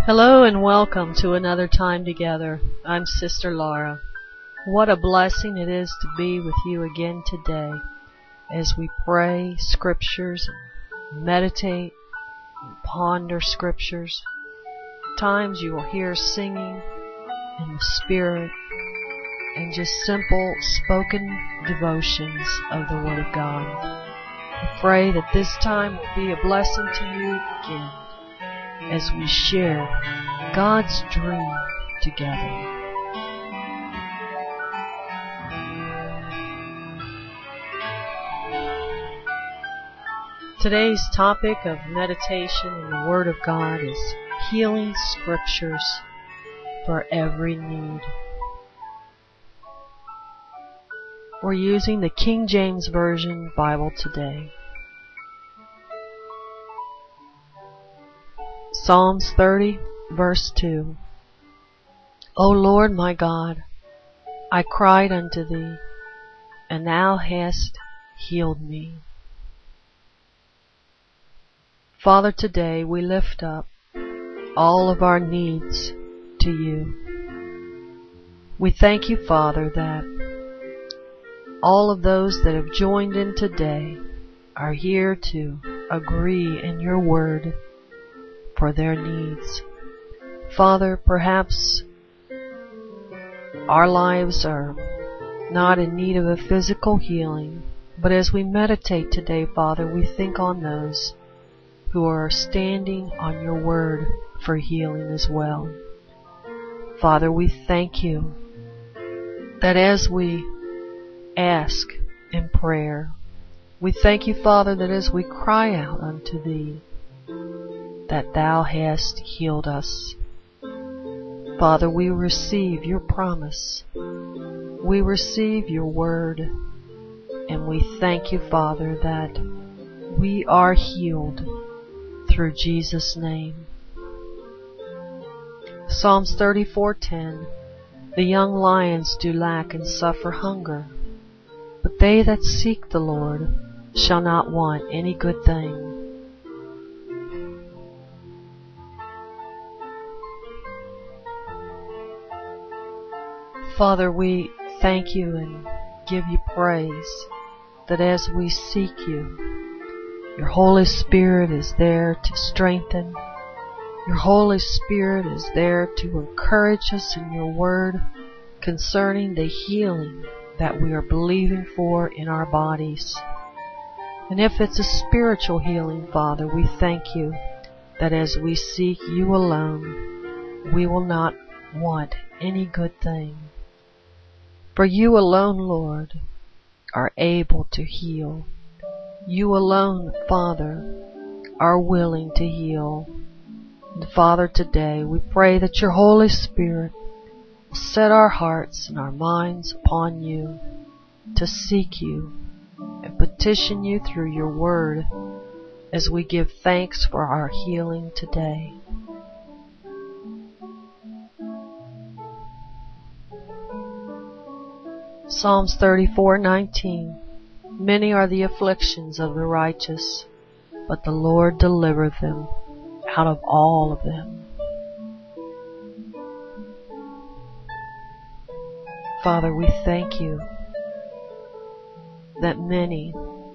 Hello and welcome to another time together. I'm Sister Laura. What a blessing it is to be with you again today as we pray scriptures, and meditate, and ponder scriptures. Times you will hear singing in the Spirit and just simple spoken devotions of the Word of God. I pray that this time will be a blessing to you again as we share God's dream together. Today's topic of meditation in the Word of God is healing scriptures for every need. We're using the King James Version Bible today. Psalms 30, verse 2. O Lord my God, I cried unto thee, and thou hast healed me. Father, today we lift up all of our needs to you. We thank you, Father, that all of those that have joined in today are here to agree in your word for their needs. Father, perhaps our lives are not in need of a physical healing, but as we meditate today, Father, we think on those who are standing on your word for healing as well. Father, we thank you that as we ask in prayer, we thank you, Father, that as we cry out unto thee, that thou hast healed us. Father, we receive your promise. We receive your word. And we thank you, Father, that we are healed through Jesus' name. Psalms 34:10. The young lions do lack and suffer hunger, but they that seek the Lord shall not want any good thing. Father, we thank you and give you praise that as we seek you, your Holy Spirit is there to strengthen. Your Holy Spirit is there to encourage us in your word concerning the healing that we are believing for in our bodies. And if it's a spiritual healing, Father, we thank you that as we seek you alone, we will not want any good thing. For you alone, Lord, are able to heal. You alone, Father, are willing to heal. And Father, today we pray that your Holy Spirit will set our hearts and our minds upon you to seek you and petition you through your word as we give thanks for our healing today. Psalms 34:19. Many are the afflictions of the righteous, but the Lord delivereth them out of all of them. Father, we thank you that many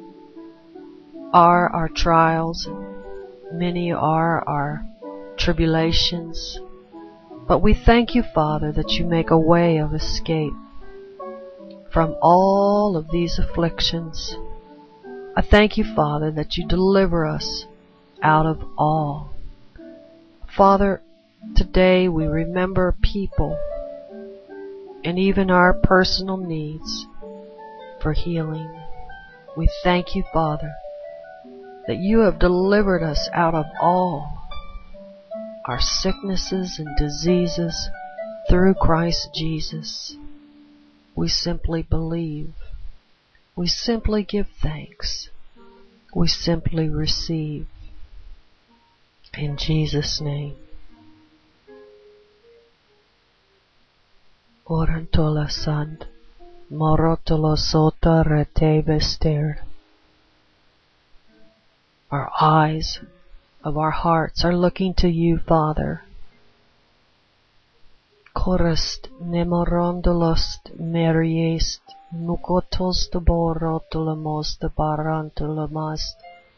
are our trials, many are our tribulations, but we thank you, Father, that you make a way of escape from all of these afflictions. I thank you, Father, that you deliver us out of all. Father, today we remember people and even our personal needs for healing. We thank you, Father, that you have delivered us out of all our sicknesses and diseases through Christ Jesus. We simply believe. We simply give thanks. We simply receive. In Jesus' name. Orantola sant, morotolo sota rete vester. Our eyes of our hearts are looking to you, Father, Korest nemorondolost meriest nukotos de borotolamos de barantolamast.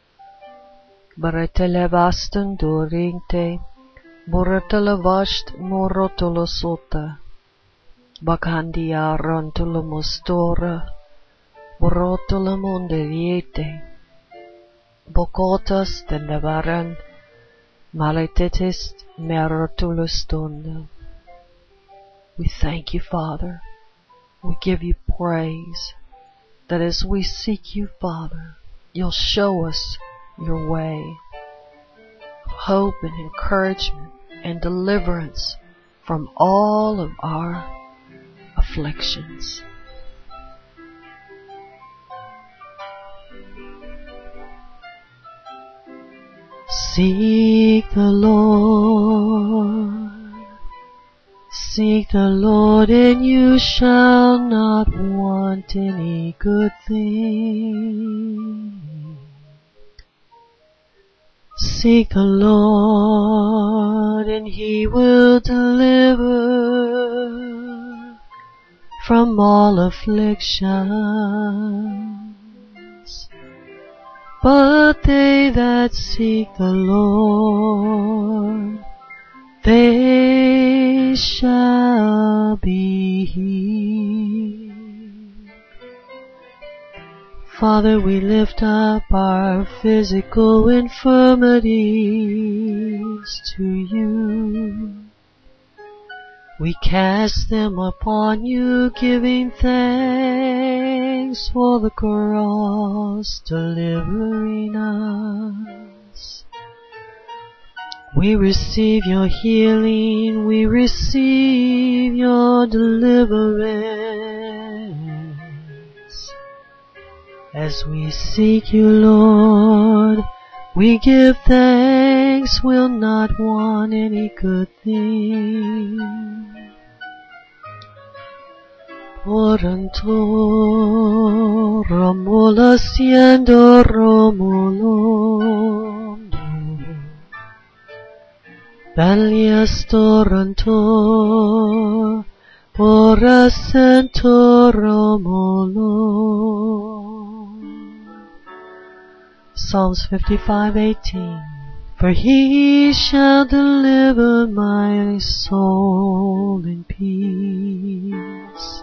Baretelevasten doringte, boratelevast morotolosota. Bakandia rontolamostora, borotolamonde viete. Bokotas de nevaran, maletetist merotolostonda. We thank you, Father. We give you praise that as we seek you, Father, you'll show us your way. Hope and encouragement and deliverance from all of our afflictions. Seek the Lord. Seek the Lord, and you shall not want any good thing. Seek the Lord, and He will deliver from all afflictions. But they that seek the Lord, they shall be healed. Father, we lift up our physical infirmities to you. We cast them upon you, giving thanks for the cross delivering us. We receive your healing, we receive your deliverance. As we seek you, Lord, we give thanks, we'll not want any good thing. Oranto Romola siendo Romulo Balias Toranto Ora Sento Romulo. Psalms 55:18. For he shall deliver my soul in peace.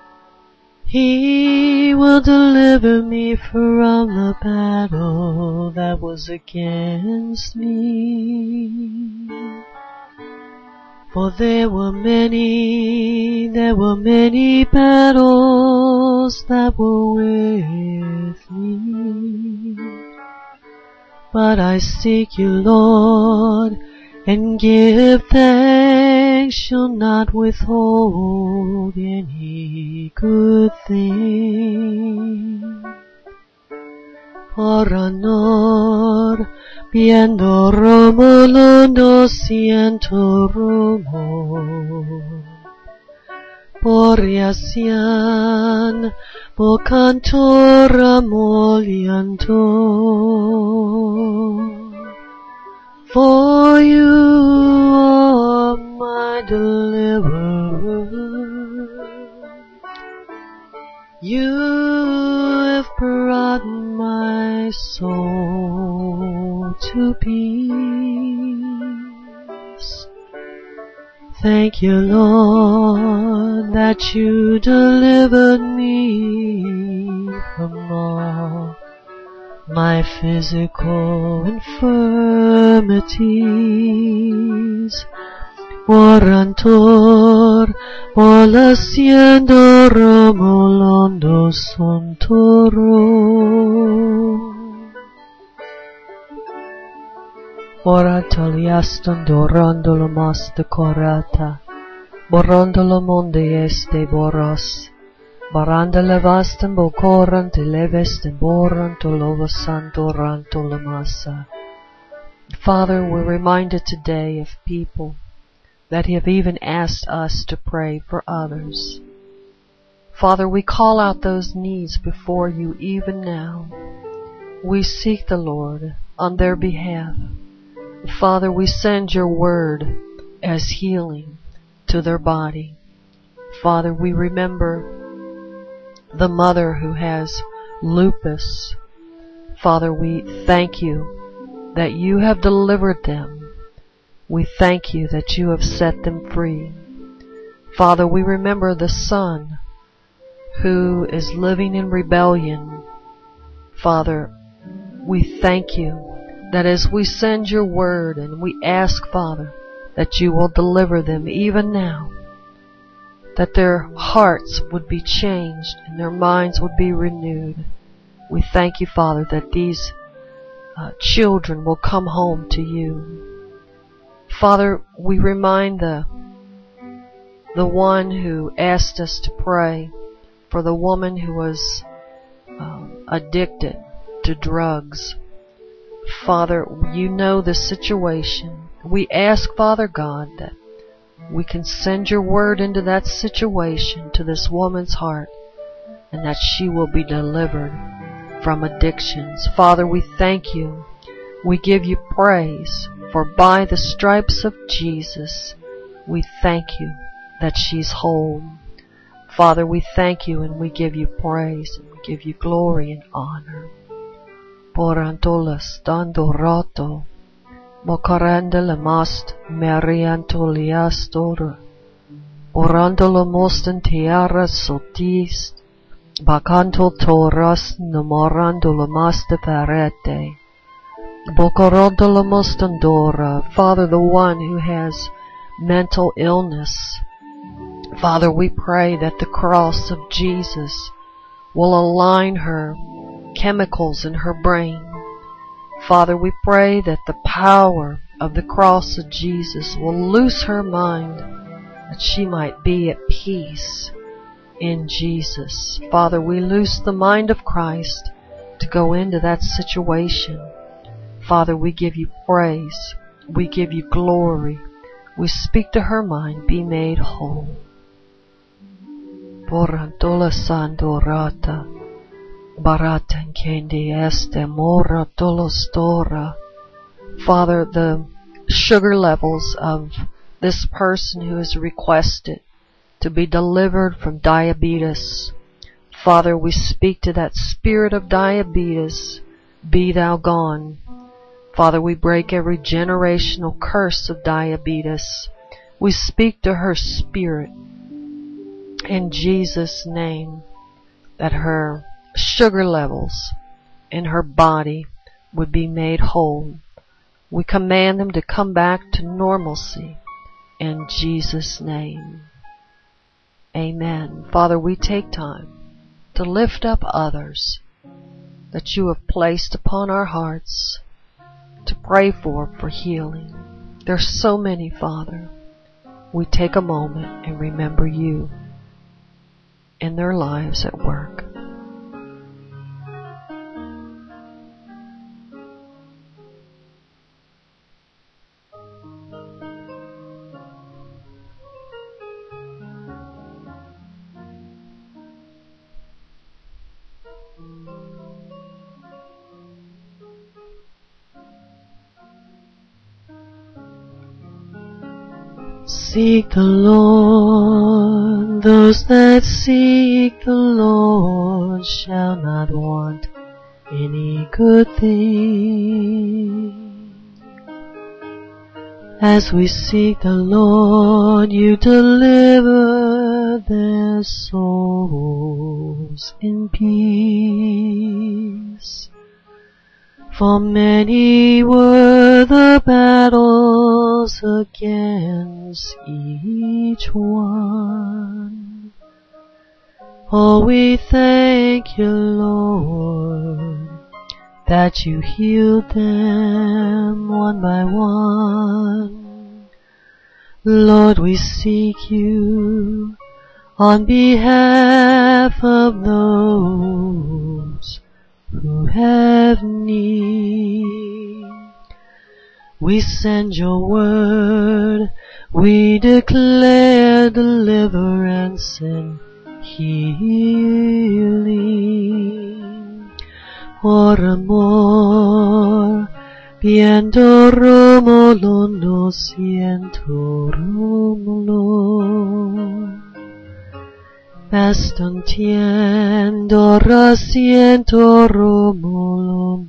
He will deliver me from the battle that was against me. For there were many battles that were with me. But I seek you, Lord, and give thanks, shall not withhold any good thing. Por honor, viendo Romulo no siento rumor. Por Yacian, por cantor amoliando. For you are my deliverer. You have brought my soul to peace. Thank you, Lord, that you delivered me from all my physical infirmities. Orantor, ola siendo Romolondo Sontoro. Ora taliaston dorondolo mas de corata, borondolo monde este boros. Baranda levastem bocorant elevestem borant olovasantorant olamasa. Father, we're reminded today of people that have even asked us to pray for others. Father, we call out those needs before you even now. We seek the Lord on their behalf. Father, we send your word as healing, to their body. Father, we remember the mother who has lupus. Father, we thank you that you have delivered them. We thank you that you have set them free. Father, we remember the son who is living in rebellion. Father, we thank you that as we send your word and we ask, Father, that you will deliver them even now, that their hearts would be changed and their minds would be renewed. We thank you, Father, that these children will come home to you. Father, we remind the one who asked us to pray for the woman who was addicted to drugs. Father, you know the situation. We ask, Father God, that we can send your word into that situation, to this woman's heart, and that she will be delivered from addictions. Father, we thank you. We give you praise, for by the stripes of Jesus, we thank you that she's whole. Father, we thank you and we give you praise and we give you glory and honor. Porantola stando roto, mocarandela mast meriantoliastor, orandolo mostan tiara sotist, bacanto toras nomorandolo maste parete, bocorondolo mostandora. Father, the one who has mental illness, Father, we pray that the cross of Jesus will align her chemicals in her brain. Father, we pray that the power of the cross of Jesus will loose her mind, that she might be at peace in Jesus. Father, we loose the mind of Christ to go into that situation. Father, we give you praise. We give you glory. We speak to her mind, be made whole. Porantola sandorata, baratan kendi este mora dolostora. Father, the sugar levels of this person who has requested to be delivered from diabetes. Father, we speak to that spirit of diabetes, be thou gone. Father, we break every generational curse of diabetes. We speak to her spirit in Jesus' name, that her sugar levels in her body would be made whole. We command them to come back to normalcy in Jesus' name. Amen. Father, we take time to lift up others that you have placed upon our hearts to pray for healing. There's so many, Father. We take a moment and remember you in their lives at work. Seek the Lord, those that seek the Lord shall not want any good thing. As we seek the Lord, you deliver their souls in peace. For many were the battles against each one. Oh, we thank you, Lord, that you healed them one by one. Lord, we seek you on behalf of those who have need. We send your word, we declare deliverance and healing. Ora amor, Viendo Rómulo, no siento Rómulo. Bastante resiento Rómulo.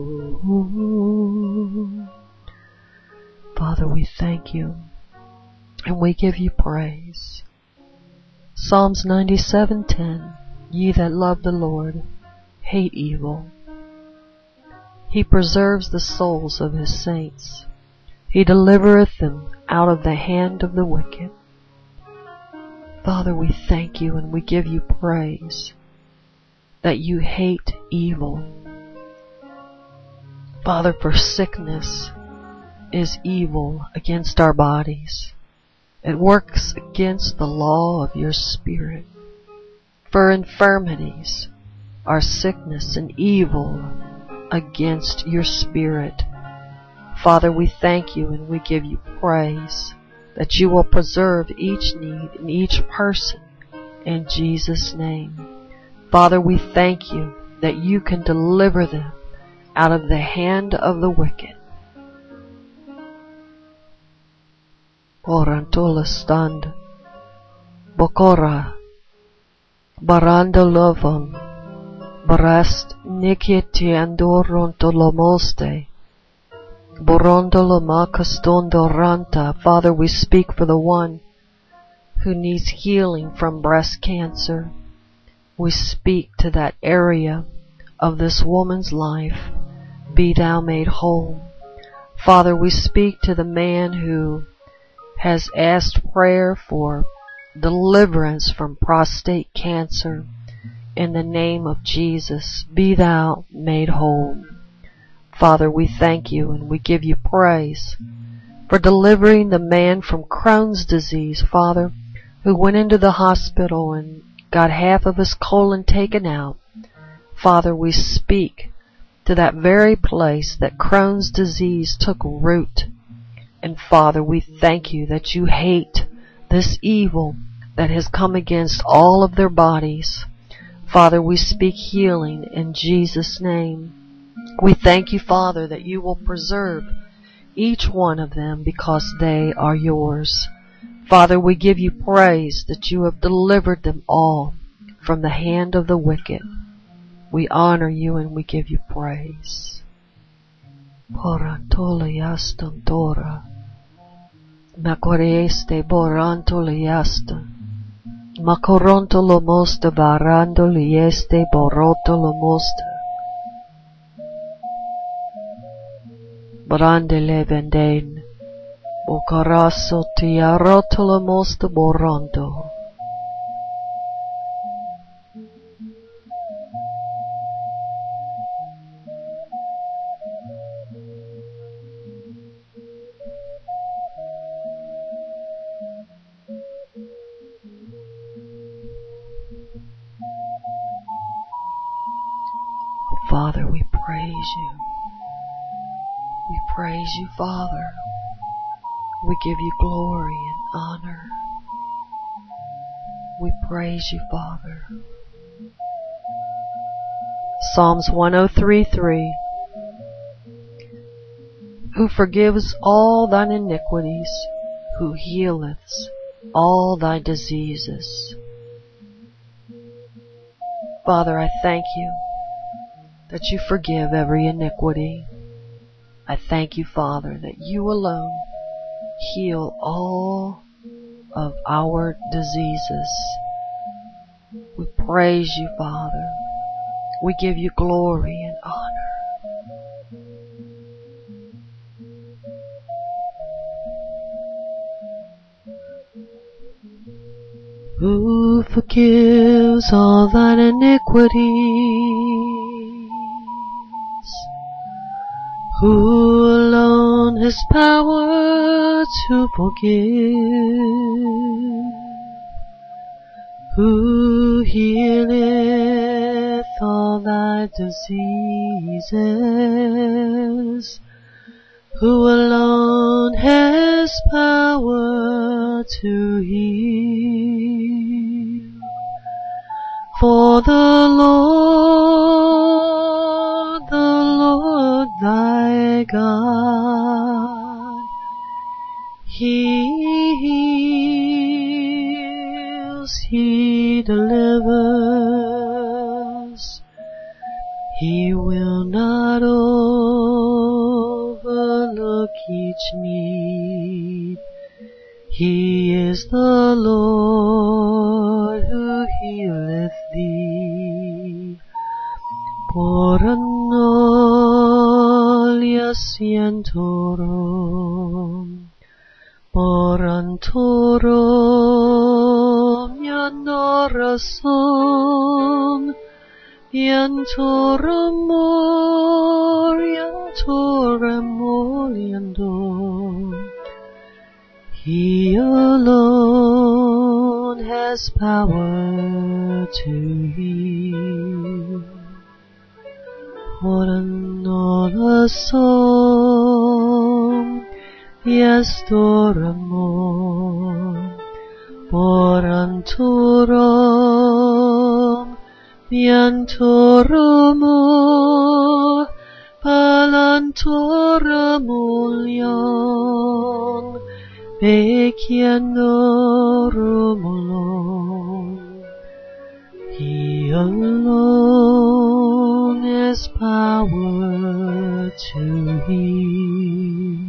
Father, we thank you and we give you praise. Psalms 97:10. Ye that love the Lord hate evil. He preserves the souls of his saints. He delivereth them out of the hand of the wicked. Father, we thank you and we give you praise that you hate evil. Father, for sickness is evil against our bodies. It works against the law of your Spirit. For infirmities are sickness and evil against your Spirit. Father, we thank you and we give you praise that you will preserve each need in each person in Jesus' name. Father, we thank you that you can deliver them out of the hand of the wicked. Orantula stand, Bokora, Baranda lovam, Barast nikitiando rontolomoste, Borondolomacastondo ranta. Father, we speak for the one who needs healing from breast cancer. We speak to that area of this woman's life. Be thou made whole. Father, we speak to the man who has asked prayer for deliverance from prostate cancer. In the name of Jesus, be thou made whole. Father, we thank you and we give you praise for delivering the man from Crohn's disease, Father, who went into the hospital and got half of his colon taken out. Father, we speak to that very place that Crohn's disease took root. And Father, we thank you that you hate this evil that has come against all of their bodies. Father, we speak healing in Jesus' name. We thank you, Father, that you will preserve each one of them because they are yours. Father, we give you praise that you have delivered them all from the hand of the wicked. We honor you and we give you praise. Porantoliastontora, Macoreste borantoliasta, Macorontolomosta barandolieste borotolomosta, Brandele vendain, Bocarasso tiarotolomosta boronto. Father, we praise you. We praise you, Father. We give you glory and honor. We praise you, Father. Psalms 103:3. Who forgives all thine iniquities, who healeth all thy diseases. Father, I thank you that you forgive every iniquity. I thank you, Father, that you alone heal all of our diseases. We praise you, Father. We give you glory and honor. Who forgives all thine iniquities? Who alone has power to forgive? Who healeth all thy diseases? Who alone has power to heal? For the Lord thy God. He heals, He delivers. He will not overlook each need. He is the Lord who healeth thee. Por anolia sientorum, por antorum yanorasum, yantorum moriantorum moliandum. He alone has power to heal. Por anolasum yastoramor, por antorum yantorumor, palantorum ulion, Pecianorum alone. He alone has power to heal.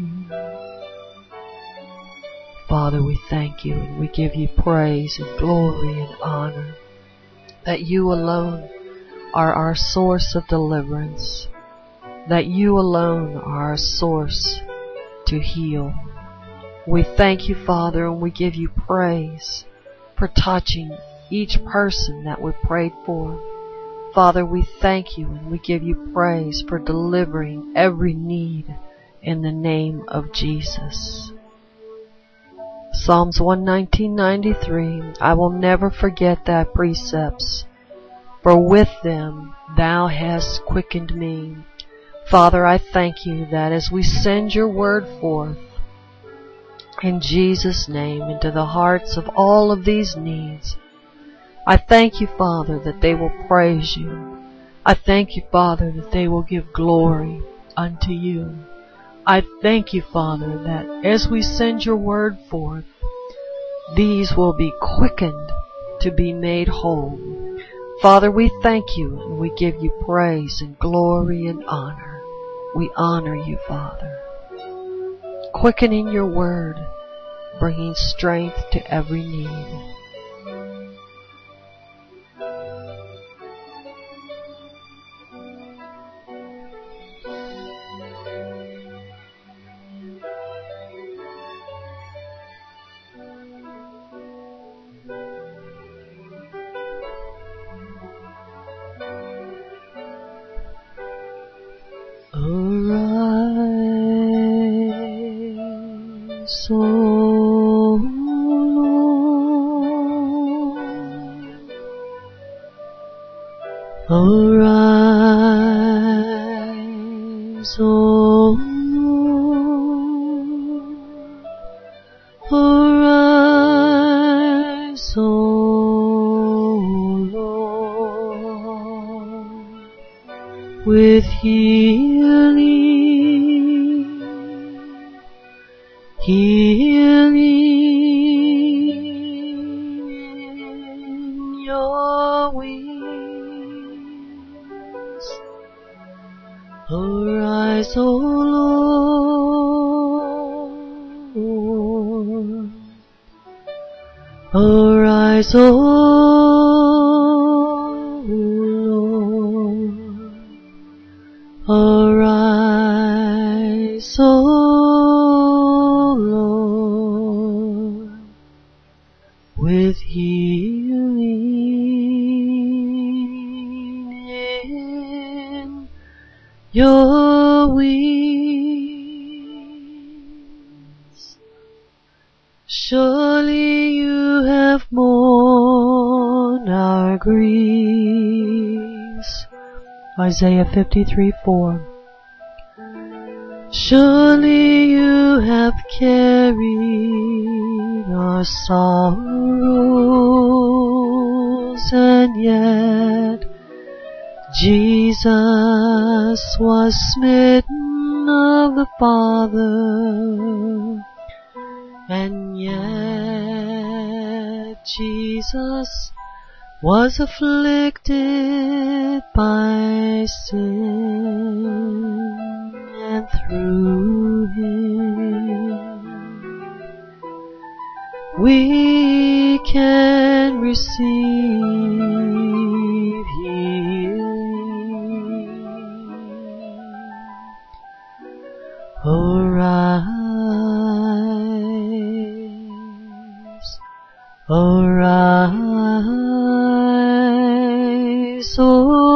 Father, we thank you and we give you praise and glory and honor that you alone are our source of deliverance, that you alone are our source to heal. We thank you, Father, and we give you praise for touching each person that we prayed for. Father, we thank you and we give you praise for delivering every need in the name of Jesus. Psalms 119:93, I will never forget thy precepts, for with them thou hast quickened me. Father, I thank you that as we send your word forth, in Jesus' name, into the hearts of all of these needs, I thank you, Father, that they will praise you. I thank you, Father, that they will give glory unto you. I thank you, Father, that as we send your word forth, these will be quickened to be made whole. Father, we thank you and we give you praise and glory and honor. We honor you, Father. Quickening your word, bringing strength to every need. Arise, O Lord. Arise, O Lord. Arise, O Lord. With healing in your wings. Arise, O Lord. Arise, O Lord. Arise, O Lord, with healing in your wings. Surely you have borne our griefs. Isaiah 53:4. Surely you have carried our sorrows, and yet Jesus was smitten of the Father, and yet Jesus was afflicted by sin, and through him we can receive healing. Arise, arise, O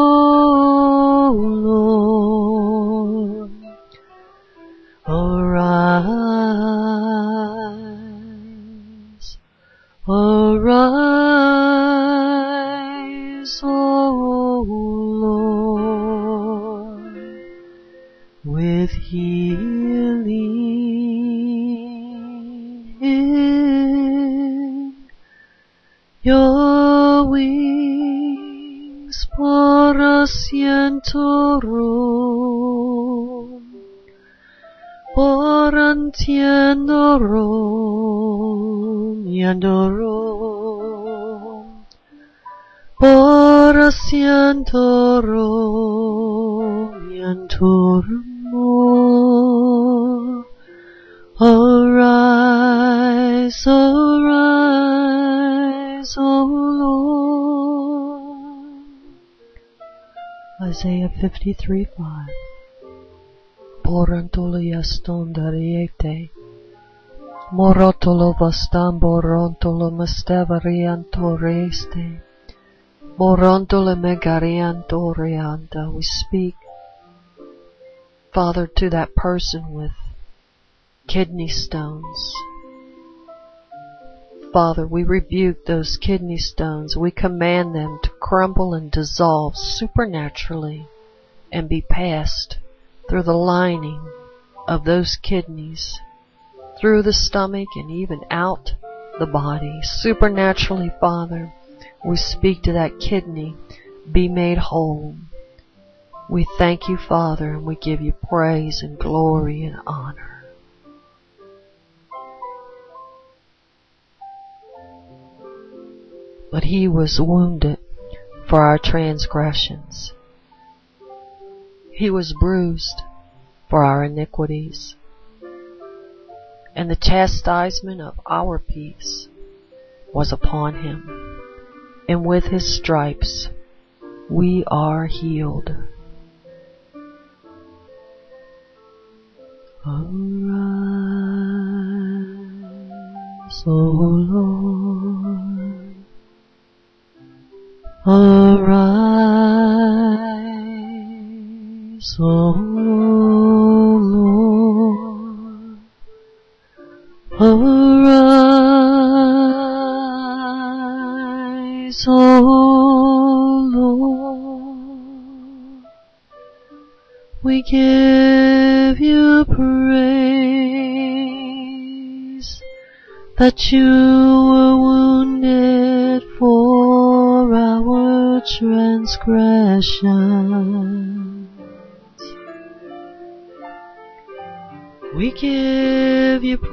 Lord, arise, arise, O Lord, with healing in your wings, por asientorum, por antiendorum, yandorum, por asientorum, yantorum. Arise, arise, O Lord. Isaiah 53:5. Porantolo yaston dariete, morotolo vastan borontolo mestevarianto reste, borontolo megarianto reanta. We speak, Father, to that person with kidney stones. Father, we rebuke those kidney stones. We command them to crumble and dissolve supernaturally and be passed through the lining of those kidneys, through the stomach and even out the body. Supernaturally, Father, we speak to that kidney, be made whole. We thank you, Father, and we give you praise and glory and honor. But he was wounded for our transgressions. He was bruised for our iniquities. And the chastisement of our peace was upon him. And with his stripes we are healed. Arise, O Lord, arise, O Lord, arise, O Lord. We give you praise that you were wounded for our transgressions. We give you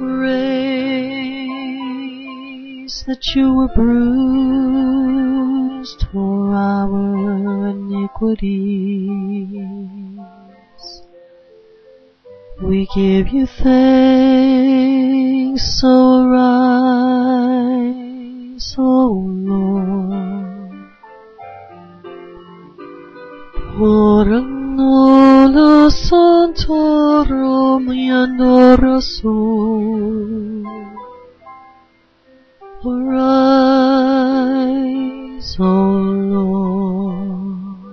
praise that you were bruised for our iniquities. We give you thanks, so rise, O Lord. Por annulo santorum yandorasul. Arise, O Lord.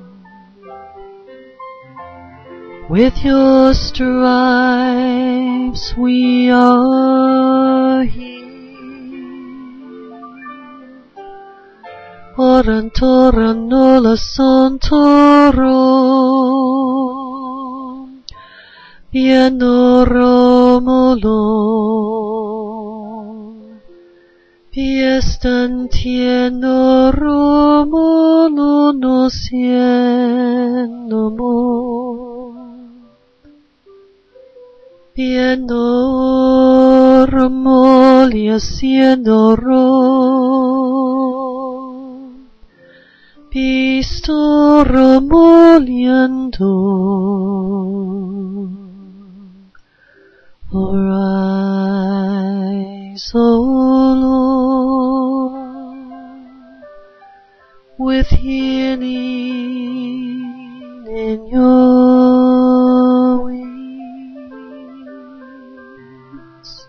With your stripes we are healed. Orantorum nola santorum, pianorum olor, fiestantinorum olonosienum. viendo remol haciendo rom, visto remoliendo, arise, O Lord, with healing in your wings.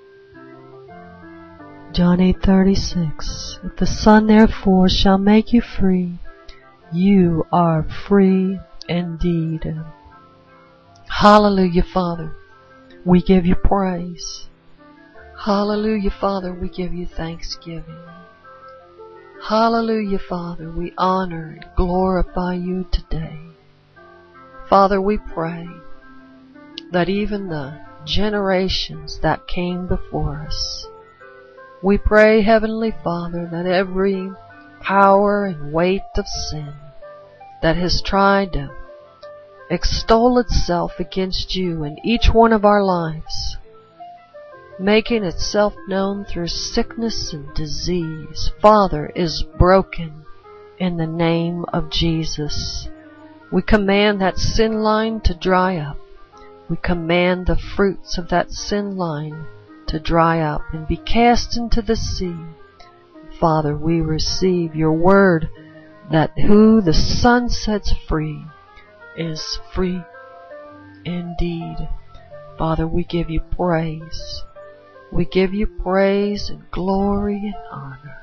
John 8:36. If the Son therefore shall make you free, you are free indeed. Hallelujah, Father. We give you praise. Hallelujah, Father. We give you thanksgiving. Hallelujah, Father. We honor and glorify you today. Father, we pray that even the generations that came before us, we pray, Heavenly Father, that every power and weight of sin that has tried to extol itself against you in each one of our lives, making itself known through sickness and disease, Father, is broken in the name of Jesus. We command that sin line to dry up. We command the fruits of that sin line to dry up and be cast into the sea. Father, we receive your word that who the Son sets free is free indeed. Father, we give you praise. We give you praise and glory and honor.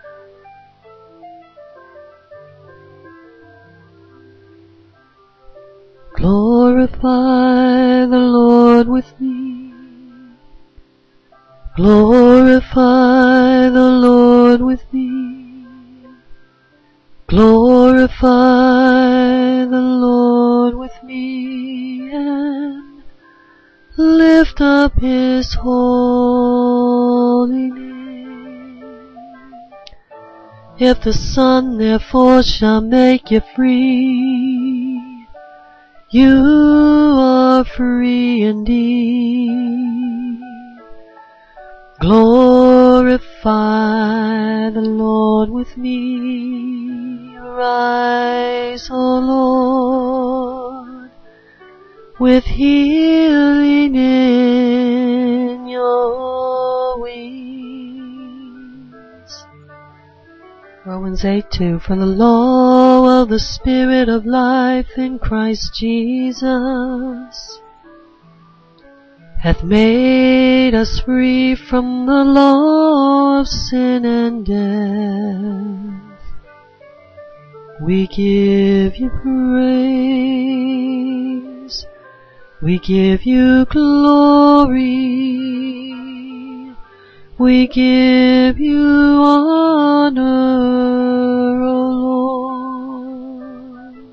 Glorify the Lord with me. Glorify the Lord with me. Glorify the Lord with me and lift up his holy name. If the Son therefore shall make you free, you are free indeed. Glorify the Lord with me. Rise, O Lord, with healing in your wings. Romans 8:2. For the law of the Spirit of life in Christ Jesus hath made us free from the law of sin and death. We give you praise. We give you glory. We give you honor, O Lord.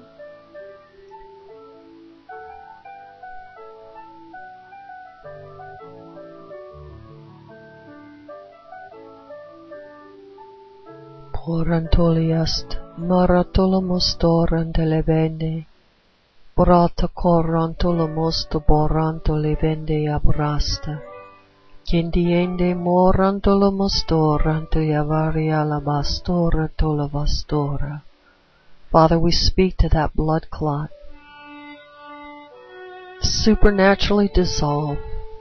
Porantoliast maratolomos torantelevende. Brata corantolomos to borantolevende abrasta. Kindiende morantolomos torantoyavaria labastora tolavastora. Father, we speak to that blood clot. Supernaturally dissolve.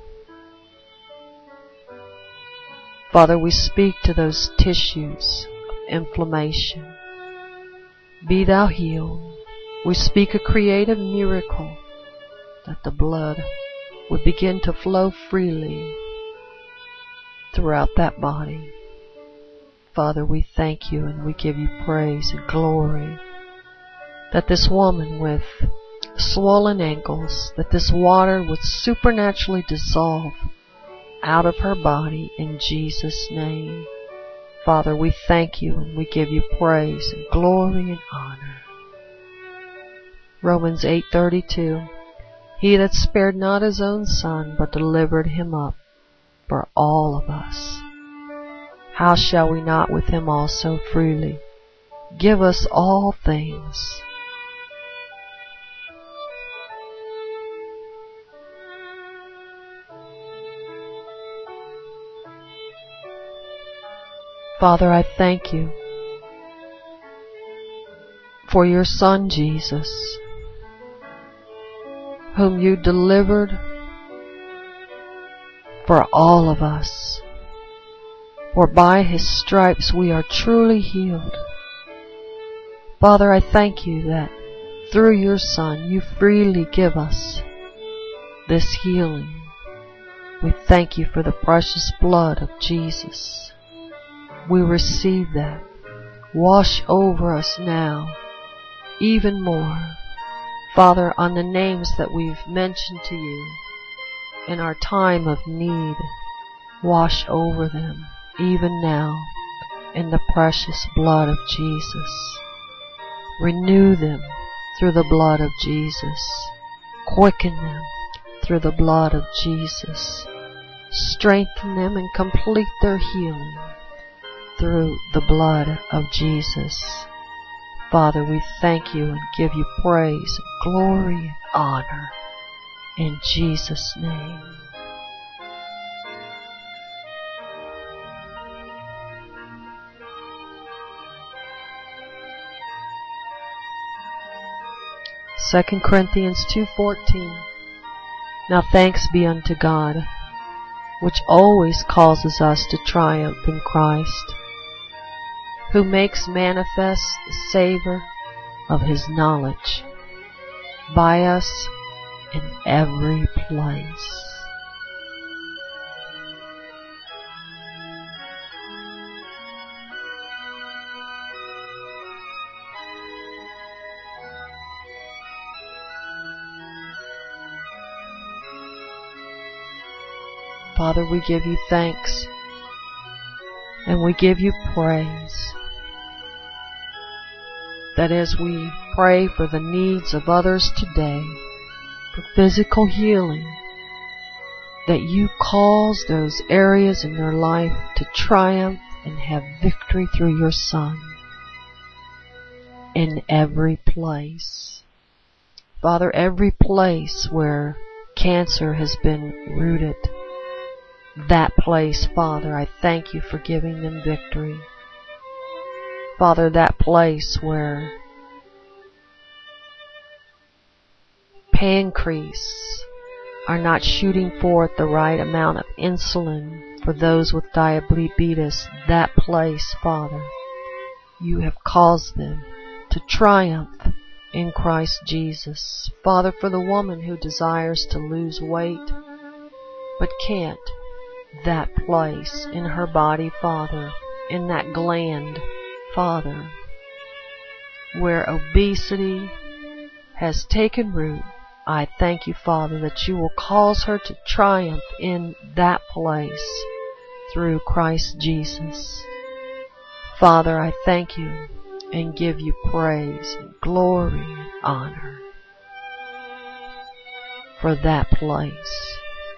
Father, we speak to those tissues of inflammation. Be thou healed. We speak a creative miracle that the blood would begin to flow freely throughout that body. Father, we thank you and we give you praise and glory that this woman with swollen ankles, that this water would supernaturally dissolve out of her body in Jesus' name. Father, we thank you and we give you praise and glory and honor. Romans 8:32. He that spared not his own Son, but delivered him up for all of us, how shall we not with him also freely give us all things? Father, I thank you for your Son Jesus, whom you delivered for all of us. For by his stripes we are truly healed. Father, I thank you that through your Son you freely give us this healing. We thank you for the precious blood of Jesus. We receive that. Wash over us now even more. Father, on the names that we've mentioned to you in our time of need, wash over them even now in the precious blood of Jesus. Renew them through the blood of Jesus. Quicken them through the blood of Jesus. Strengthen them and complete their healing through the blood of Jesus. Father, we thank you and give you praise, glory, and honor in Jesus' name. Second Corinthians 2:14. Now thanks be unto God, which always causes us to triumph in Christ, who makes manifest the savor of his knowledge by us in every place. Father, we give you thanks and we give you praise that as we pray for the needs of others today, for physical healing, that you cause those areas in their life to triumph and have victory through your Son in every place. Father, every place where cancer has been rooted, that place, Father, I thank you for giving them victory. Father, that place where pancreas are not shooting forth the right amount of insulin for those with diabetes, that place, Father, you have caused them to triumph in Christ Jesus. Father, for the woman who desires to lose weight but can't, that place in her body, Father, in that gland, Father, where obesity has taken root, I thank you, Father, that you will cause her to triumph in that place through Christ Jesus. Father, I thank you and give you praise and glory and honor for that place.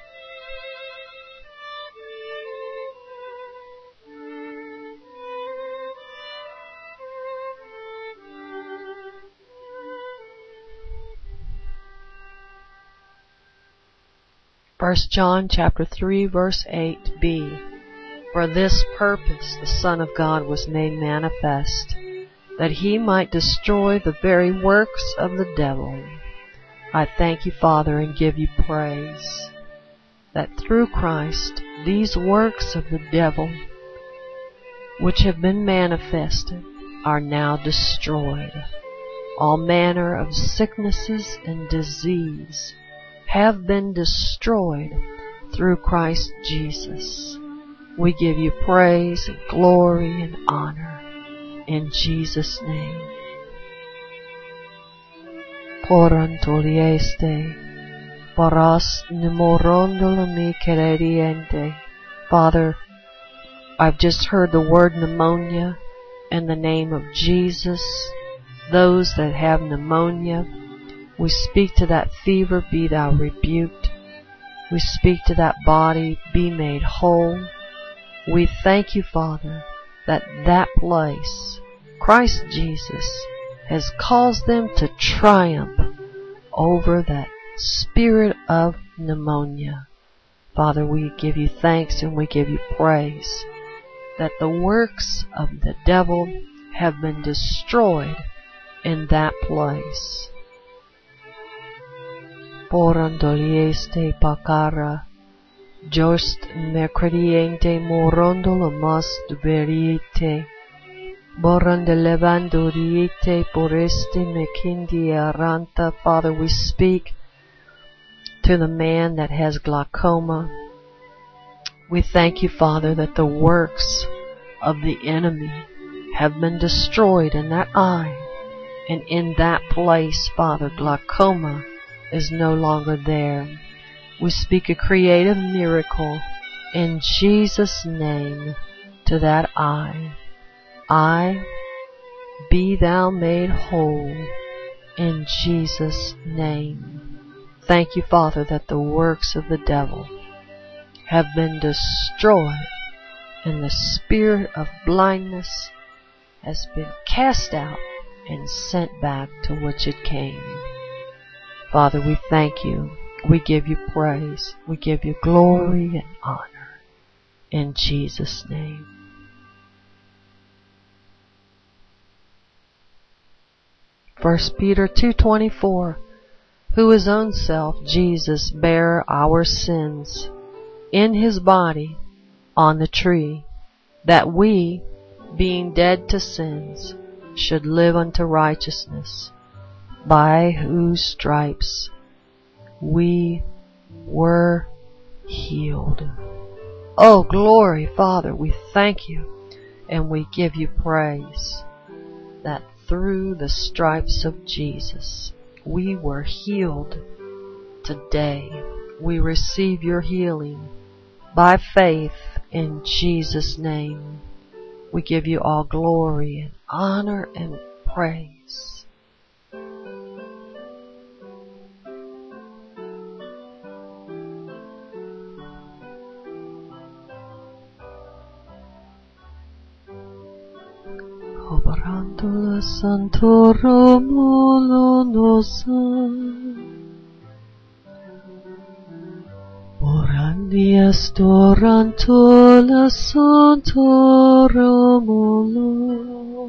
First John chapter 3 verse 8b. For this purpose the Son of God was made manifest, that he might destroy the very works of the devil. I thank you, Father, and give you praise, that through Christ these works of the devil, which have been manifested, are now destroyed. All manner of sicknesses and disease have been destroyed through Christ Jesus. We give you praise and glory and honor in Jesus' name. Porantolieste, paras nemorondolo mi quereriente. Father, I've just heard the word pneumonia in the name of Jesus. Those that have pneumonia, we speak to that fever, be thou rebuked. We speak to that body, be made whole. We thank you, Father, that that place, Christ Jesus, has caused them to triumph over that spirit of pneumonia. Father, we give you thanks and we give you praise that the works of the devil have been destroyed in that place. Porandolieste pakara, just mercrediente morondolo must veriete, borande levandoriete poreste mekindi aranta. Father, we speak to the man that has glaucoma. We thank you, Father, that the works of the enemy have been destroyed in that eye. And in that place, Father, glaucoma is no longer there. We speak a creative miracle in Jesus' name to that eye. Eye, be thou made whole in Jesus' name. Thank you, Father, that the works of the devil have been destroyed and the spirit of blindness has been cast out and sent back to which it came. Father, we thank you. We give you praise. We give you glory and honor. In Jesus' name. 1 Peter 2:24, who his own self, Jesus, bare our sins in his body on the tree, that we, being dead to sins, should live unto righteousness, by whose stripes we were healed. Oh, glory, Father, we thank you and we give you praise that through the stripes of Jesus we were healed today. We receive your healing by faith in Jesus' name. We give you all glory and honor and praise. Obarandula Santoro Molonosa Orandias Dorantola Santoro Molo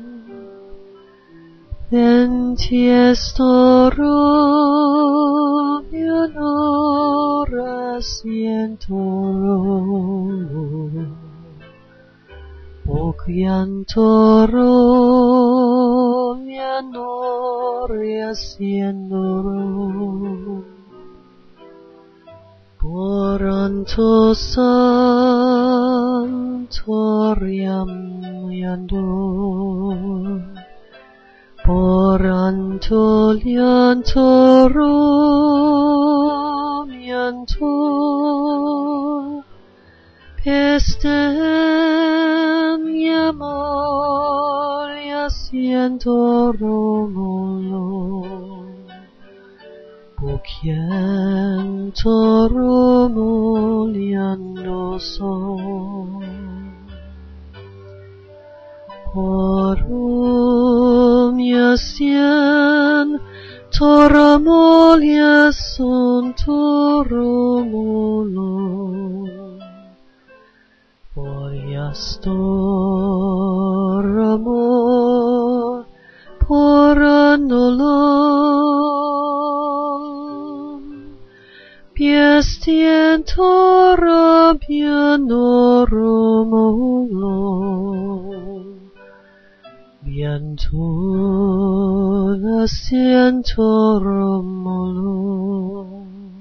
Venties Toro Mianora Sientoro Oquiantoro mianoria siendoro Poranto santoriam yando Poranto liantoro mianto Pestem amor y asiento romolo Poquiento romoliando so Porum y asiento romolia son romolo Poliastor amor poranolo Piestientora pianoromolo Biantola sientoromolo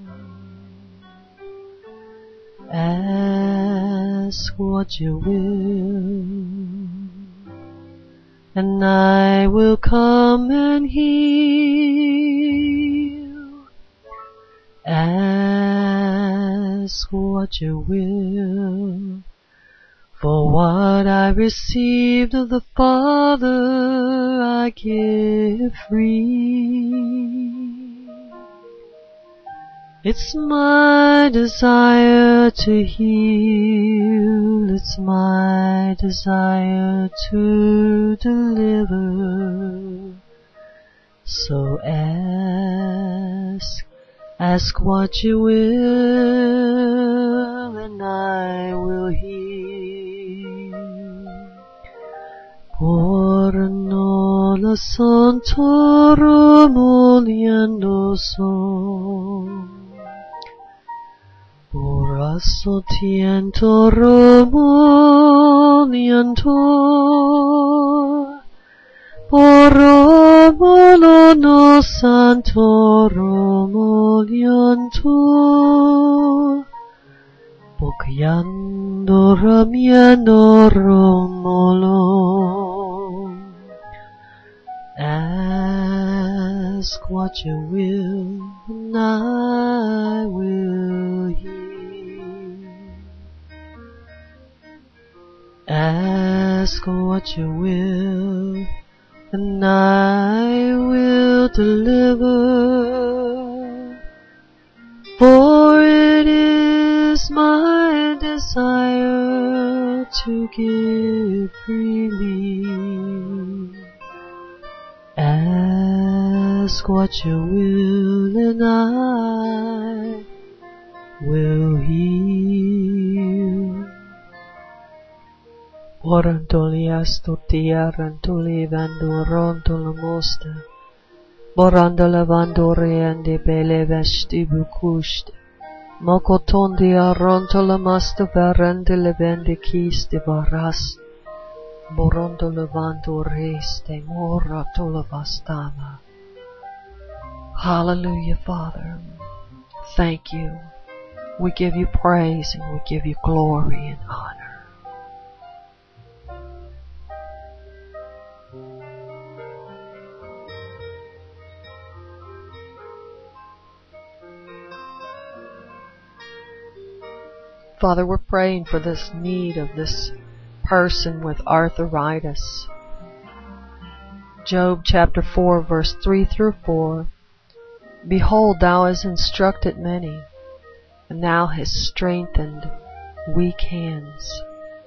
Ask what you will, and I will come and heal. Ask what you will, for what I received of the Father I give free. It's my desire to heal, it's my desire to deliver. So ask what you will, and I will heal. Porno la santorum oliendoso, Oraso tientorum oliento, Poromolono santorum oliento, Bocayando ramiendo romolo. Ask what you will, and I will hear. Ask what you will, and I will deliver. For it is my desire to give freely. Ask what you will, and I will hear. Orantoli astuti arantoli vandorontola mosta, Borandola vandore ande bele vesti bukushte, Mokotondi arontola masta varandele vende kiste varas, Borondo levando reste mora tola vastava. Hallelujah, Father. Thank you. We give you praise and we give you glory and honor. Father, we're praying for this need of this person with arthritis. Job chapter 4 verse 3 through 4. Behold, thou hast instructed many, and thou hast strengthened weak hands.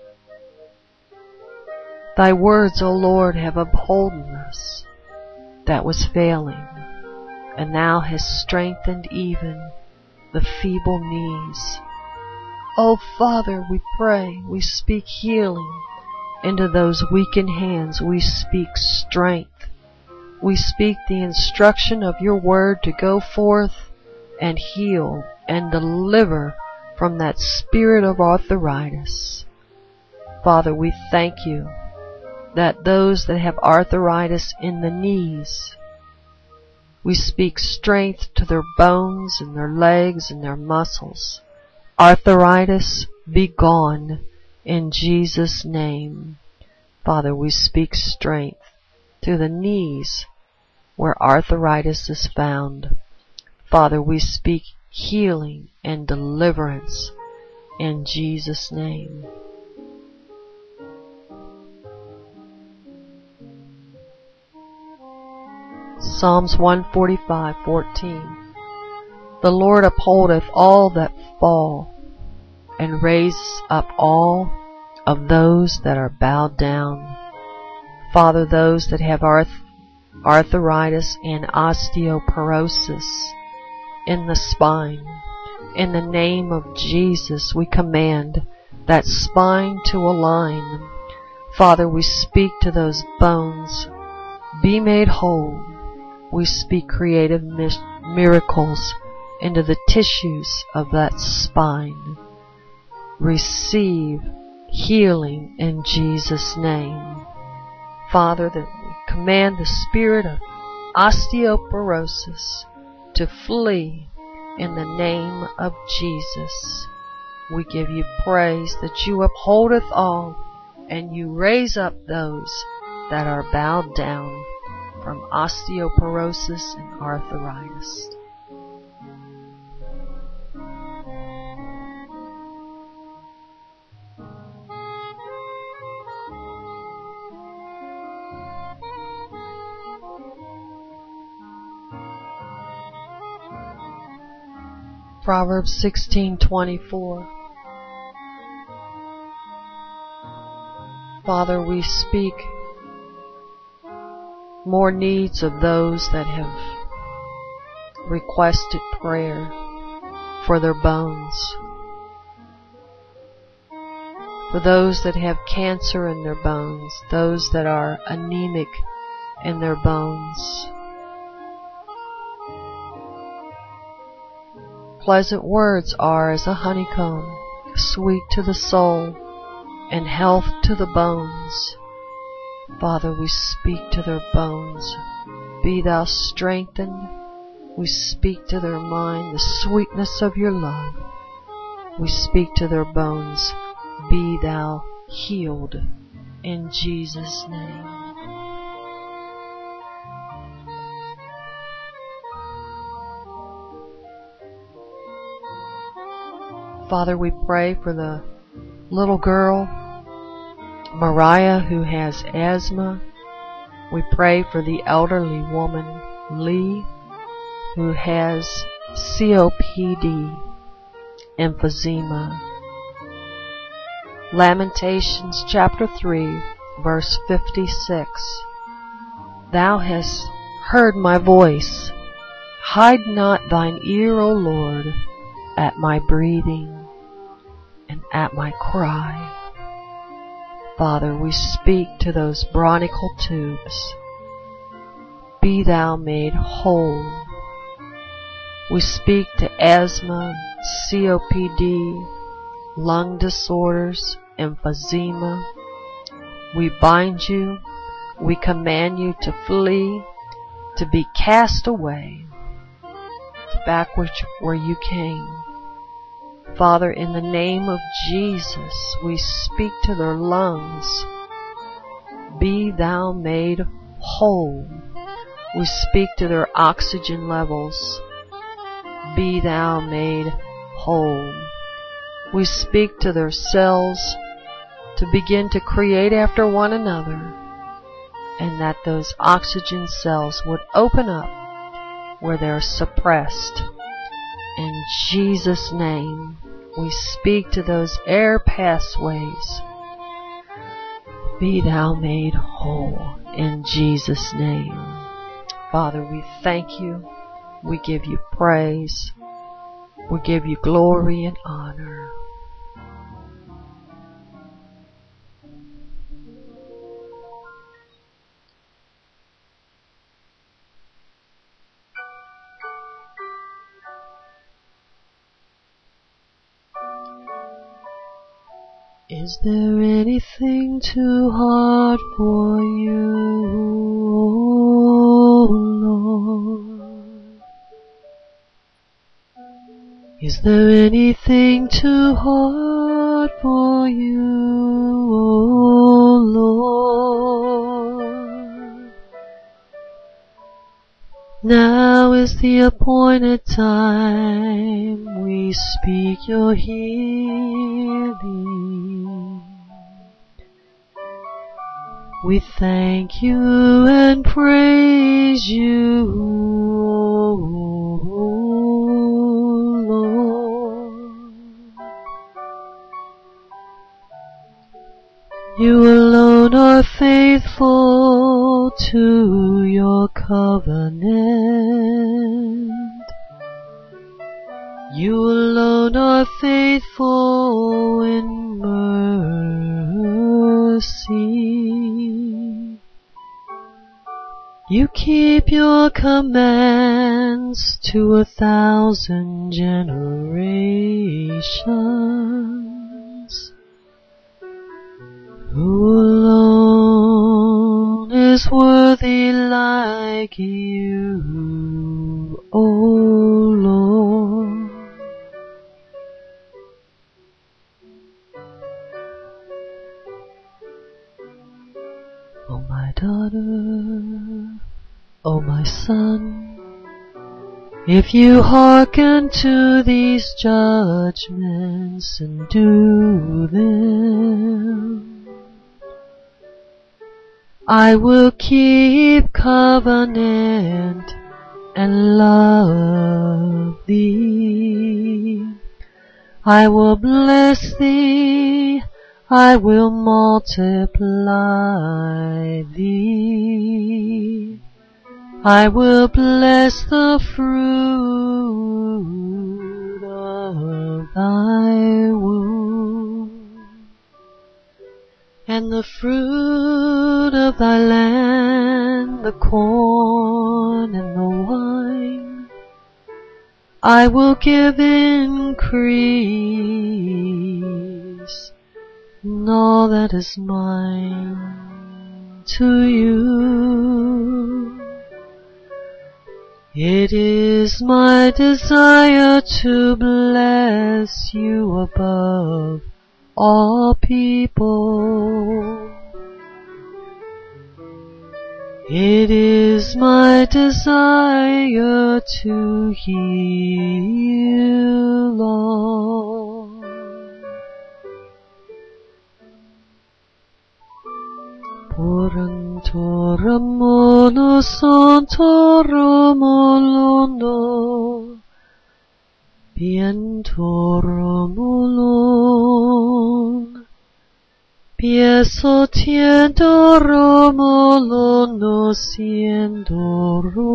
Thy words, O Lord, have upholden us that was failing, and thou hast strengthened even the feeble knees. Oh, Father, we pray, we speak healing into those weakened hands. We speak strength. We speak the instruction of your word to go forth and heal and deliver from that spirit of arthritis. Father, we thank you that those that have arthritis in the knees, we speak strength to their bones and their legs and their muscles. Arthritis, be gone in Jesus' name. Father, we speak strength to the knees where arthritis is found. Father, we speak healing and deliverance in Jesus' name. Psalms 145:14. The Lord upholdeth all that fall, and raises up all of those that are bowed down. Father, those that have arthritis and osteoporosis in the spine, in the name of Jesus, we command that spine to align. Father, we speak to those bones. Be made whole. We speak creative miracles into the tissues of that spine. Receive healing in Jesus' name. Father, that we command the spirit of osteoporosis to flee in the name of Jesus. We give you praise that you upholdeth all, and you raise up those that are bowed down from osteoporosis and arthritis. Proverbs 16:24. Father, we speak more needs of those that have requested prayer for their bones. for those that have cancer in their bones, those that are anemic in their bones. Pleasant words are as a honeycomb, sweet to the soul and health to the bones. Father, we speak to their bones. Be thou strengthened. We speak to their mind the sweetness of your love. We speak to their bones. Be thou healed in Jesus' name. Father, we pray for the little girl, Mariah, who has asthma. We pray for the elderly woman, Lee, who has COPD, emphysema. Lamentations chapter 3, verse 56. Thou hast heard my voice. Hide not thine ear, O Lord, at my breathing and at my cry. Father, we speak to those bronchial tubes. Be thou made whole. We speak to asthma, COPD, lung disorders, emphysema. We bind you. We command you to flee, to be cast away, back where you came. Father, in the name of Jesus, we speak to their lungs. Be thou made whole. We speak to their oxygen levels. Be thou made whole. We speak to their cells to begin to create after one another, and that those oxygen cells would open up where they're suppressed. In Jesus' name, we speak to those air pathways. Be thou made whole in Jesus' name. Father, we thank you. We give you praise. We give you glory and honor. Is there anything too hard for you, Lord? Is there anything too hard for you, Lord? Now is the appointed time. We speak your healing. We thank you and praise you, Lord. You alone are faithful to your covenant. You alone are faithful in mercy. You keep your commands to 1,000 generations. Who alone is worthy like you, O Lord? O my daughter, O my son, if you hearken to these judgments and do them, I will keep covenant and love thee. I will bless thee. I will multiply thee. I will bless the fruit of thy womb. and the fruit of thy land, the corn and the wine, I will give increase, and all that is mine to you. It is my desire to bless you above all people. It is my desire to heal all. Porantoromono santoromolono, pientoromolon, piesotiendoromolono siendoro,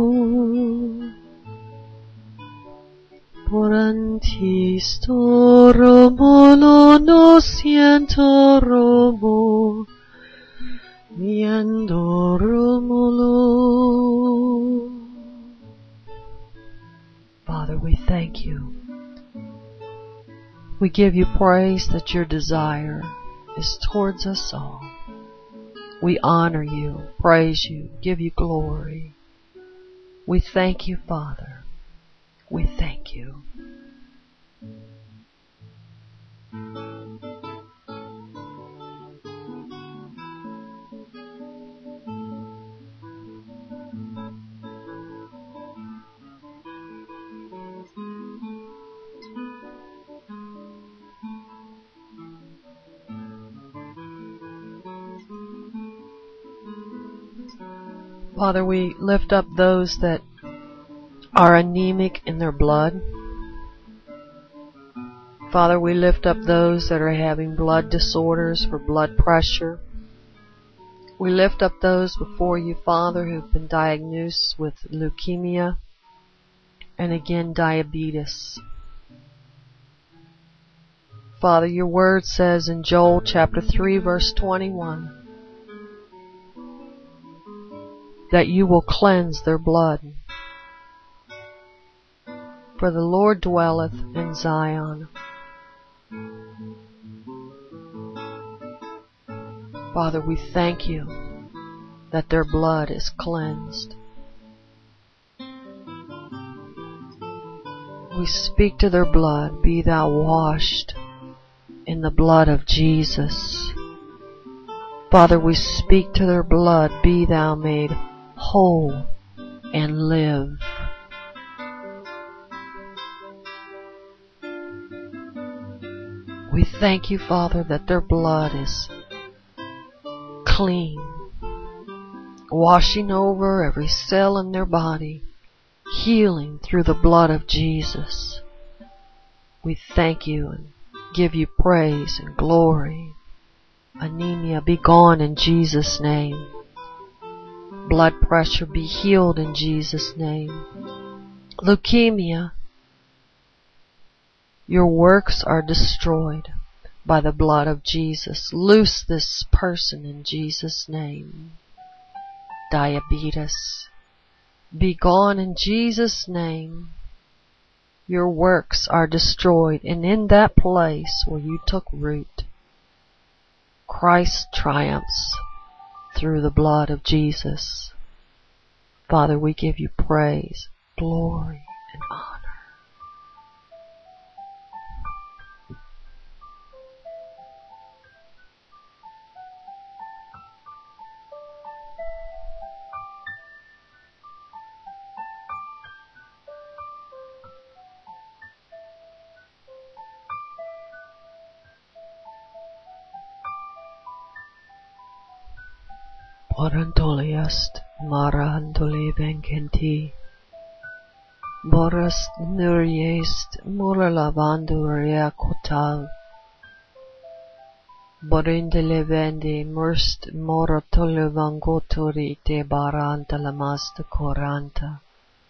porantistoromono sientoromo, Father, we thank you. We give you praise that your desire is towards us all. We honor you, praise you, give you glory. We thank you, Father. We thank you. Father, we lift up those that are anemic in their blood. Father, we lift up those that are having blood disorders for blood pressure. We lift up those before you, Father, who've been diagnosed with leukemia and again diabetes. Father, your word says in Joel chapter 3 verse 21 that you will cleanse their blood. For the Lord dwelleth in Zion. Father, we thank you that their blood is cleansed. We speak to their blood, be thou washed in the blood of Jesus. Father, we speak to their blood, be thou made whole and live. We thank you, Father, that their blood is clean, washing over every cell in their body, healing through the blood of Jesus. We thank you and give you praise and glory. Anemia be gone in Jesus' name. Blood pressure be healed in Jesus' name. Leukemia, your works are destroyed by the blood of Jesus. Loose this person in Jesus' name. Diabetes, be gone in Jesus' name. Your works are destroyed, and in that place where you took root, Christ triumphs through the blood of Jesus. Father, we give you praise, glory, and honor. Orantoliast marantoli venkenti, Boras nuriest muralavanduria kotal, Borindele vendi murst moratolevangoturi te baranta lamasta coranta,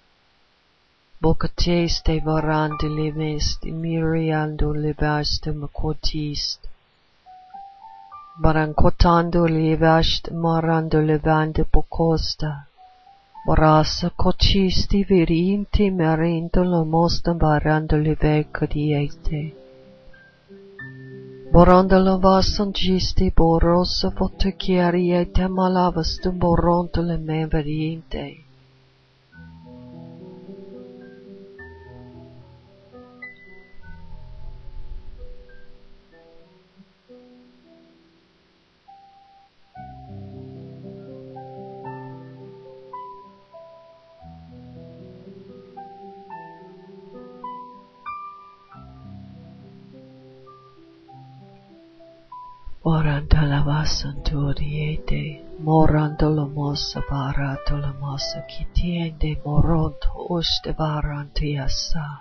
Bocateste varante livest miriando libaste macotist, Barancotando livast marando levante pocosta. Barasa cocisti virinti merinto lo mosta barando liveca diete. Boranda lavasan gisti borosa fotochiari e te malavas boronto le me veriente. Morando la vasanto diete, morando la mossa barato la mossa chi tiende moronto oste baranti assa.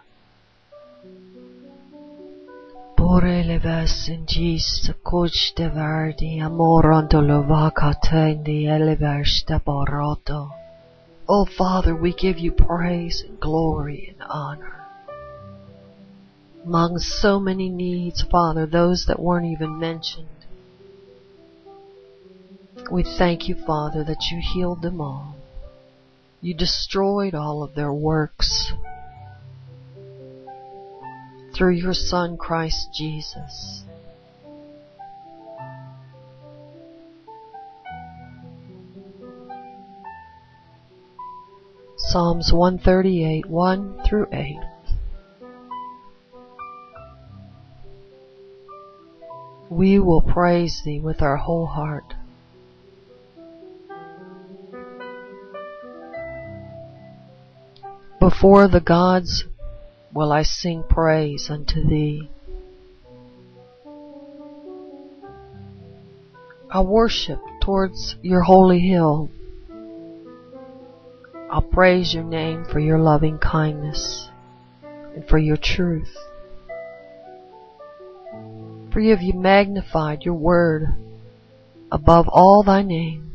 Pore le vessen gis coach de verdi, amorando la vaca tendi eleverste barato. Oh Father, we give you praise and glory and honor. Among so many needs, Father, those that weren't even mentioned, we thank you, Father, that you healed them all. You destroyed all of their works through your Son, Christ Jesus. Psalms 138, 1 through 8. We will praise thee with our whole heart. Before the gods will I sing praise unto thee. I worship towards your holy hill. I'll praise your name for your loving kindness and for your truth. For you have magnified your word above all thy name.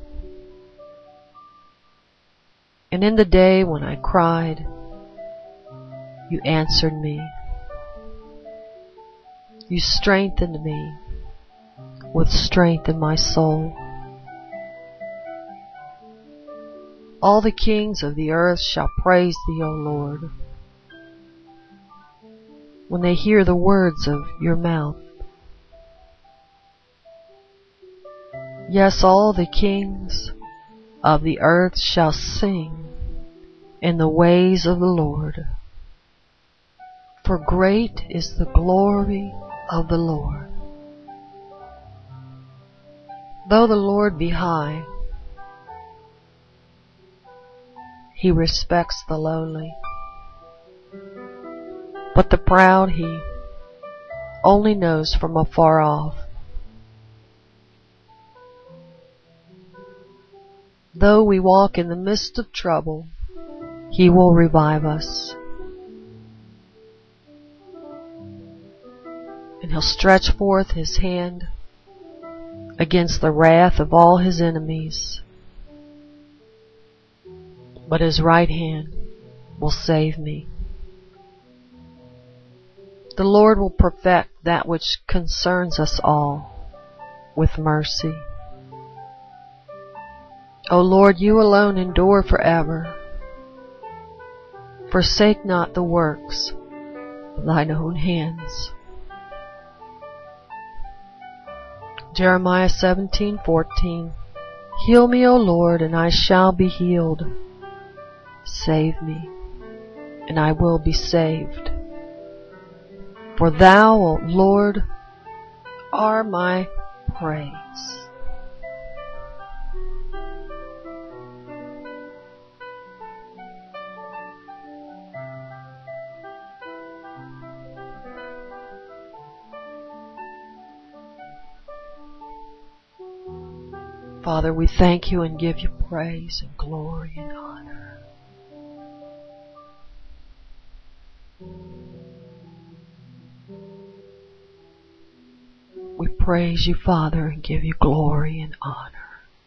And in the day when I cried, you answered me. You strengthened me with strength in my soul. All the kings of the earth shall praise thee, O Lord, when they hear the words of your mouth. Yes, all the kings of the earth shall sing in the ways of the Lord. For great is the glory of the Lord. Though the Lord be high, he respects the lowly, but the proud he only knows from afar off. Though we walk in the midst of trouble, he will revive us. And he'll stretch forth his hand against the wrath of all his enemies. But his right hand will save me. The Lord will perfect that which concerns us all with mercy. O Lord, you alone endure forever. Forsake not the works of thine own hands. Jeremiah 17:14. Heal me, O Lord, and I shall be healed. Save me, and I will be saved. For thou, O Lord, are my praise. Father, we thank you and give you praise and glory and honor. We praise you, Father, and give you glory and honor.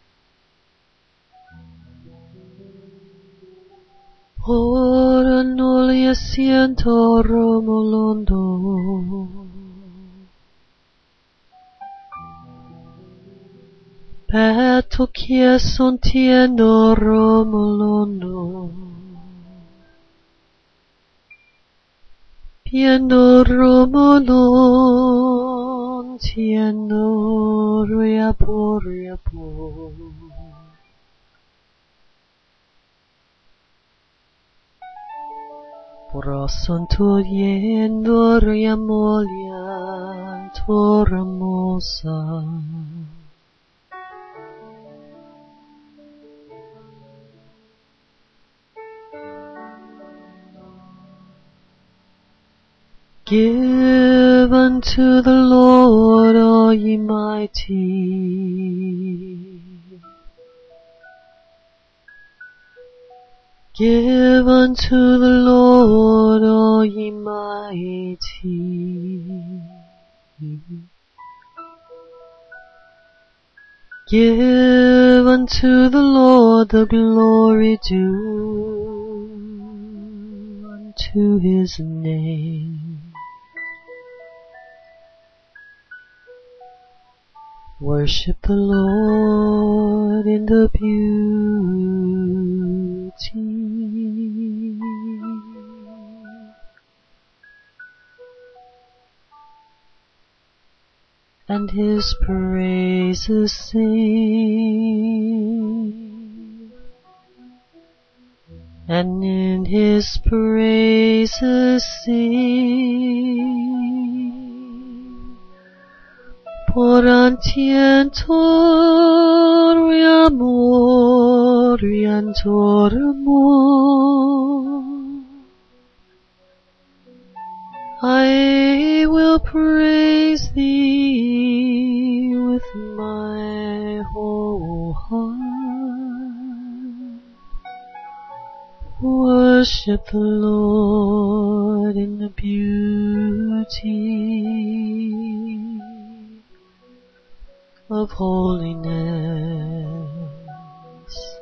Ora noli siento romolondo. Peto son tiendo romolono, piendo romolon, tiendo riapo. Prosanto yendo riamolian tormosa. Give unto the Lord, all ye mighty. Give unto the Lord, all ye mighty. Give unto the Lord the glory due unto his name. Worship the Lord in the beauty and his praises sing, and in his praises sing. Por antientor amor antor amor. I will praise thee with my whole heart. Worship the Lord in the beauty of holiness.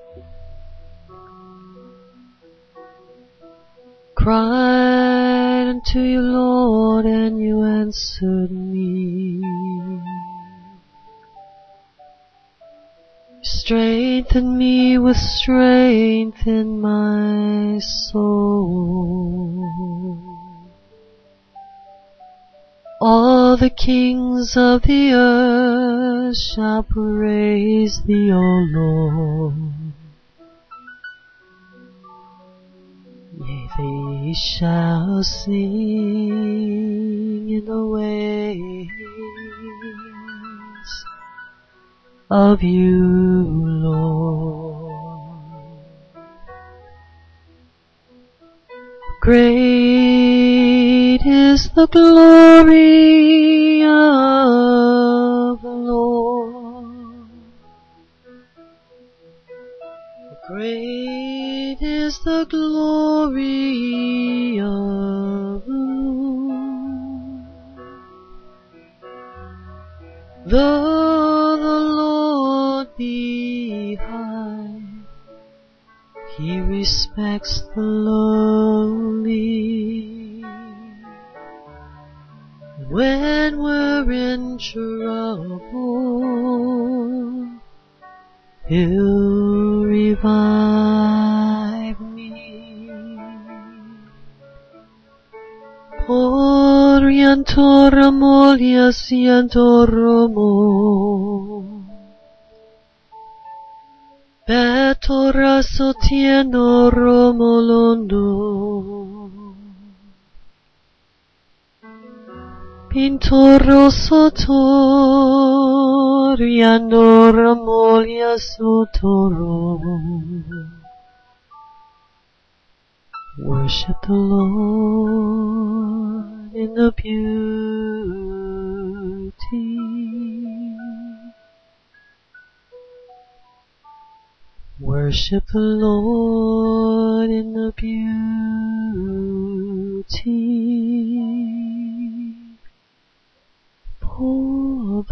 Cried unto you, Lord, and you answered me. Strengthen me with strength in my soul. All the kings of the earth shall praise thee, O Lord. Yea, they shall sing in the ways of you, Lord. Great is the glory of the Lord. Great is the glory of the Lord. Though the Lord be high, he respects the lowly. When we're in trouble, he'll revive me. Orientora molia siantoromo. Betora sotieno romolondo. Pintoro sotoriano ramolia sotoro. Worship the Lord in the beauty. Worship the Lord in the beauty of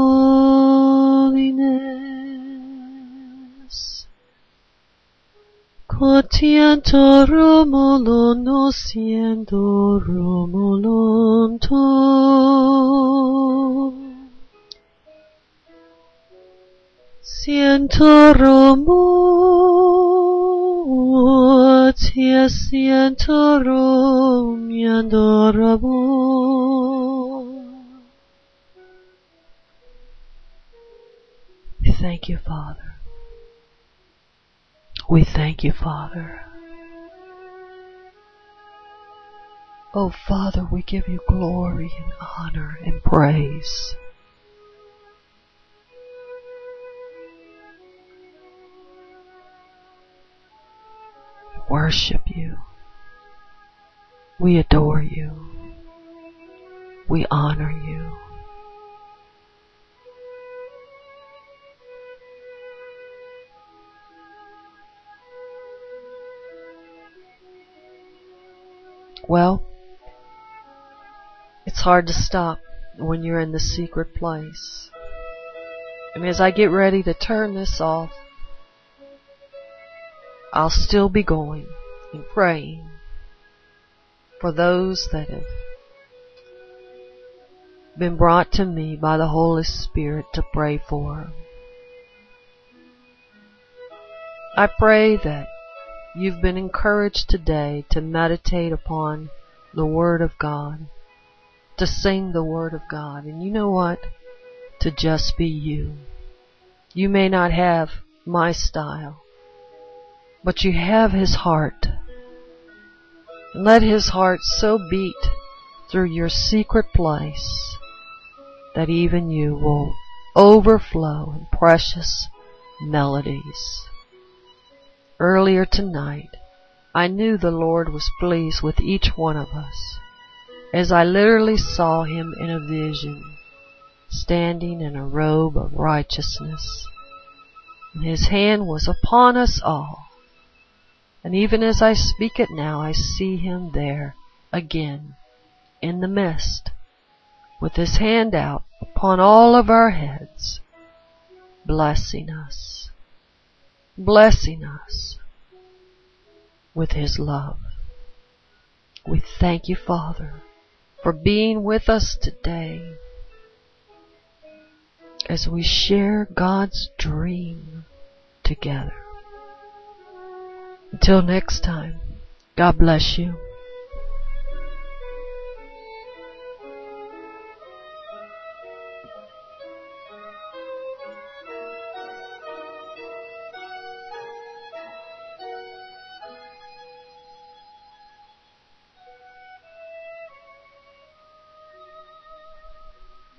holiness. Quotianto romolono siendo romolonto. Siento rumor, siento rumiando rumor. We thank you, Father. We thank you, Father. Oh, Father, we give you glory and honor and praise. We worship you. We adore you. We honor you. Well, it's hard to stop when you're in the secret place. And as I get ready to turn this off, I'll still be going and praying for those that have been brought to me by the Holy Spirit to pray for. I pray that you've been encouraged today to meditate upon the Word of God, to sing the Word of God, and you know what? To just be you. You may not have my style, but you have His heart. And let His heart so beat through your secret place that even you will overflow in precious melodies. Earlier tonight, I knew the Lord was pleased with each one of us, as I literally saw Him in a vision, standing in a robe of righteousness, and His hand was upon us all. And even as I speak it now, I see Him there again in the mist, with His hand out upon all of our heads, blessing us with His love. We thank you, Father, for being with us today as we share God's dream together. Until next time, God bless you.